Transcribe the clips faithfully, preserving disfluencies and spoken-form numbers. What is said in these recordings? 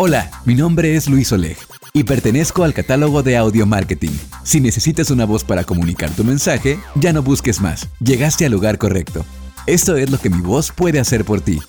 Hola, mi nombre es Luis Oleg y pertenezco al catálogo de Audio Marketing. Si necesitas una voz para comunicar tu mensaje, ya no busques más. Llegaste al lugar correcto. Esto es lo que mi voz puede hacer por ti.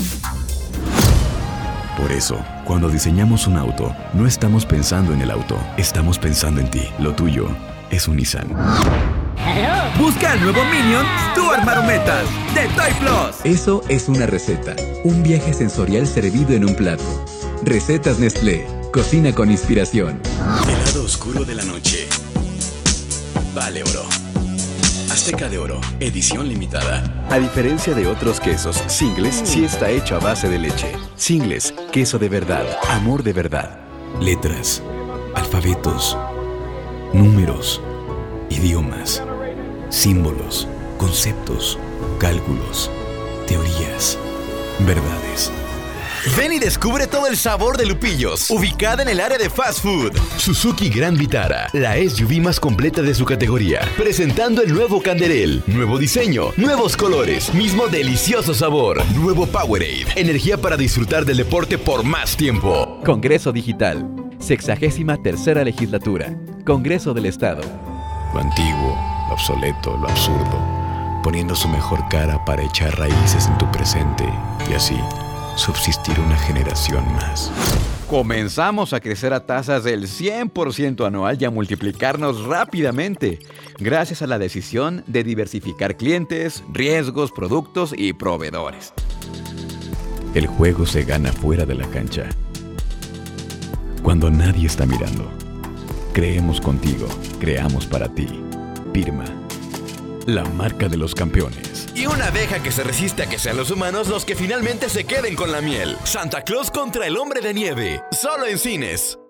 Por eso, cuando diseñamos un auto, no estamos pensando en el auto, estamos pensando en ti. Lo tuyo es un Nissan. Busca el nuevo Minion Stuart Marometas de Toy Plus. Eso es una receta. Un viaje sensorial servido en un plato. Recetas Nestlé. Cocina con inspiración. El lado oscuro de la noche. Vale oro. Azteca de Oro, edición limitada. A diferencia de otros quesos, Singles sí está hecho a base de leche. Singles, queso de verdad, amor de verdad. Letras, alfabetos, números, idiomas, símbolos, conceptos, cálculos, teorías, verdades. Ven y descubre todo el sabor de Lupillos, ubicada en el área de fast food. Suzuki Grand Vitara, la S U V más completa de su categoría. Presentando el nuevo Canderel, nuevo diseño, nuevos colores, mismo delicioso sabor. Nuevo Powerade, energía para disfrutar del deporte por más tiempo. Congreso Digital, sexagésima tercera legislatura. Congreso del Estado. Lo antiguo, lo obsoleto, lo absurdo, poniendo su mejor cara para echar raíces en tu presente y así subsistir una generación más. Comenzamos a crecer a tasas del cien por ciento anual y a multiplicarnos rápidamente, gracias a la decisión de diversificar clientes, riesgos, productos y proveedores. El juego se gana fuera de la cancha. Cuando nadie está mirando. Creemos contigo, creamos para ti. Pirma, la marca de los campeones. Y una abeja que se resiste a que sean los humanos los que finalmente se queden con la miel. Santa Claus contra el Hombre de Nieve. Solo en cines.